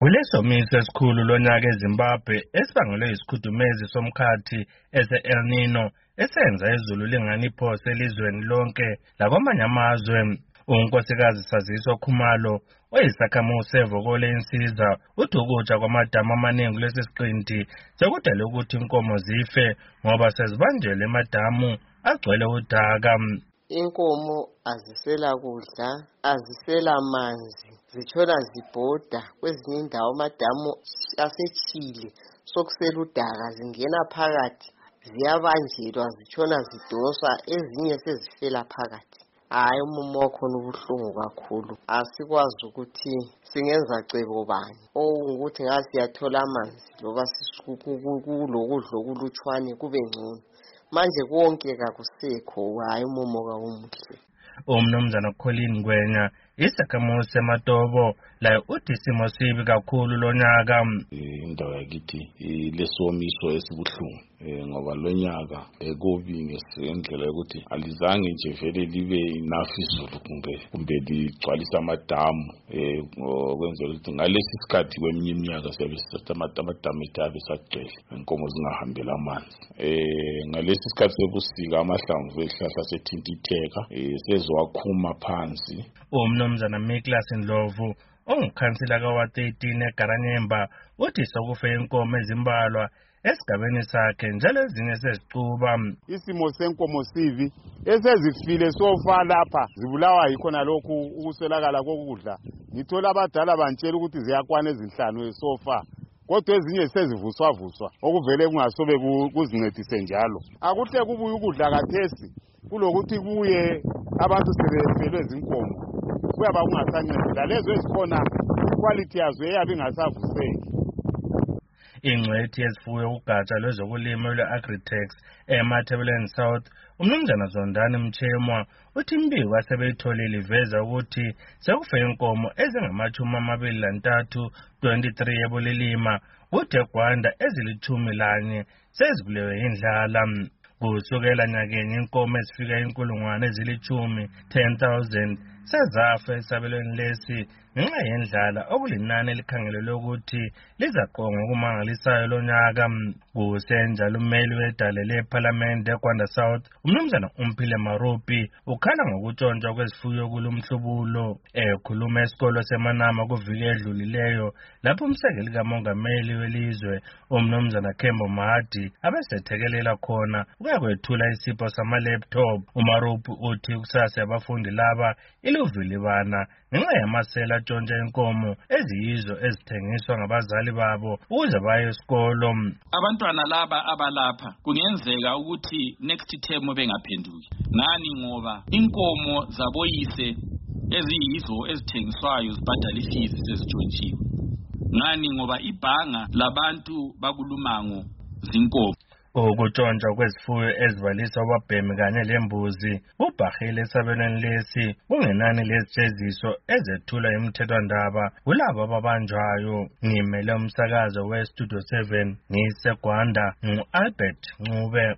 Kulesomiso esikhulu lonyaka eZimbabwe esibangelwe isikhudumezi somkhathi ese-El Nino esenza izulu lingani phose elizweni lonke lakwamanye amazwe. UNkosikazi Saziso Khumalo oyisakhamuzi sevokole insiza uthi ukutsha kwamadamu amaningi kulesi siqinti sekudala ukuthi inkomo zife ngoba sezibanjelwe amadamu agcwele udaka. Inkomo azisela kudla, azisela manzi, zitshona zibhoda kwezinye indawo amadamu asetshile sokusela udaka, zingena phakathi ziyabanjelwa zitshona zidoswa, ezinye sezifela phakathi. Hayi, umumo wakhona ubuhlungu kakhulu, asikwazi ukuthi singenza cebo bani ukuthi ngathi siyathola amanzi loba kulokudla okulutshwane kube ngcono. Manje konke kakusekho, hayi umumo kawumuhle. Umnumzana Colin Ngwenya isakhamuzi seMatobo la uthi isimo sibi kakhulu lonyaka. Indawo yakithi lesomiso esibuhlungu ngoba lonyaka kubi ngendlela yokuthi alizange nje vele libe enough izulu kumbe ligcwalisa amadamu okwenzela ukuthi ngalesi sikhathi kweminye iminyaka siyabe sithatha amadamu ethu sagcwele inkomo zingahambela amanzi. Ngalesi sikhathi sebusika amahlamvu ezihlahla sethintitheka seziwakhuma phansi. Umnumzana Miklas Ndlovu ongukhansila kawa 13 eGaranyemba uthi sokufe inkomo ezimbalwa esigabeni sakhe njalo ezinye sezicuba. Isimo senkomo sivi esezifile sofa lapha zibulawa yikhona lokhu ukuswelakala kokudla. Ngithola abadala bantshela ukuthi ziyakwana ezinhlanu esofa, kodwa ezinye sezivuswa okuvele kungasobe kuzincedise njalo. Akuhle kubuye ukudla kathesi kulokuthi kuye abantu sebefelwe zinkomo, kuyaba kungasancedisa lezo ezikhona quality yazo eyabe ingasavuseki. Ingcwethi ezifuyo ugatsha lwezokulima lwe-Agritex eMatabeleland South umnumzana Zondani Mchemwa uthi imbiko asebeyitholile iveza ukuthi sekufe inkomo ezingama-23 23 ebulilima kuthi eGwanda ezili-11 sezibulewe yindlala. Kusukela nyakenye inkomo ezifika 10,000 sezafa esabelweni lesi ngenxa yendlala okulinani elikhangelelwe ukuthi lizaqonga okumangalisayo lonyaka. Kusenjalo ummeli wedale lephalamende eGwanda South umnumzana Umphile Marupi ukhala ngokutshontshwa kwezifuyo kulomhlubulo. Ekhuluma esikolo seManama kuviki edlulileyo lapho umsekeli kamongameli welizwe umnumzana Kembo Mahadi abesethekelela khona uyakwethula isipho sama-laptop. uMarupi uthi kusasa yabafundi laba iluvilibana ngenxa yamasela atshontsha inkomo eziyizo ezithengiswa ngabazali babo ukuze baye esikolo. Abantwana laba abalapha kungenzeka ukuthi next term bengaphenduki. Ngani? Ngoba inkomo zaboyise eziyizo ezithengiswayo zibhadala ifees sezitshontshiwe. Ngani? Ngoba ibhanga labantu bakulumango zinkomo. Ukutshontshwa kwezifuyo ezibalisa ubabhemi kanye lembuzi kubhahile esabelweni lesi kungenani lezijeziso ezethula imithethwandaba kulabo ababanjwayo. Ngimele umsakazo we-Studio 7 ngiseGwanda ngu-Albert Ncube.